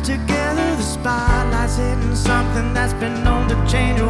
together, the spotlight's hitting something that's been known to change